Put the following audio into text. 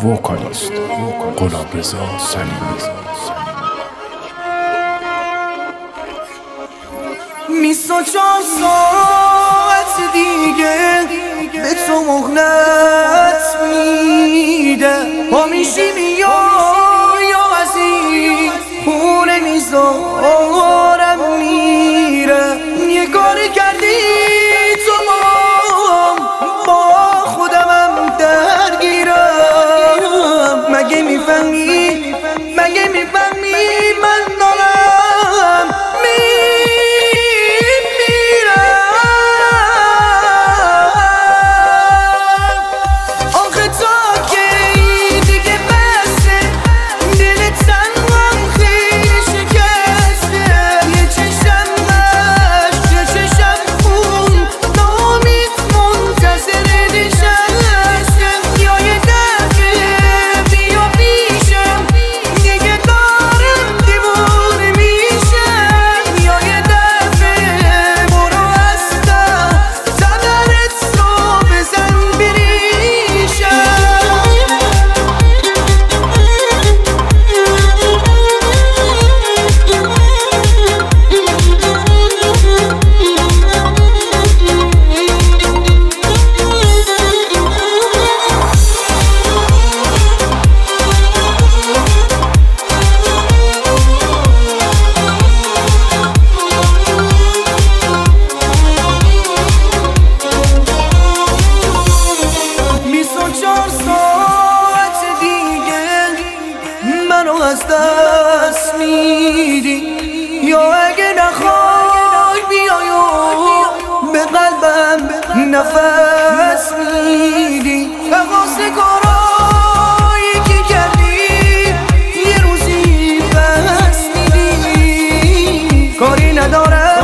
وکالیست غلامرضا سلیمی. 24 ساعت دیگه به تو مهلت میده، پا میشی میای یا از این خونه میذارم میره. یه کاری کردی تو با خودمم درگیرم، مگه میفهمی من دارم از دست میدی، یا اگه نخوای بیای و به قلبم نفس میدی. واسه کارایی که کردی یه روزی بس میدی، کاری ندارم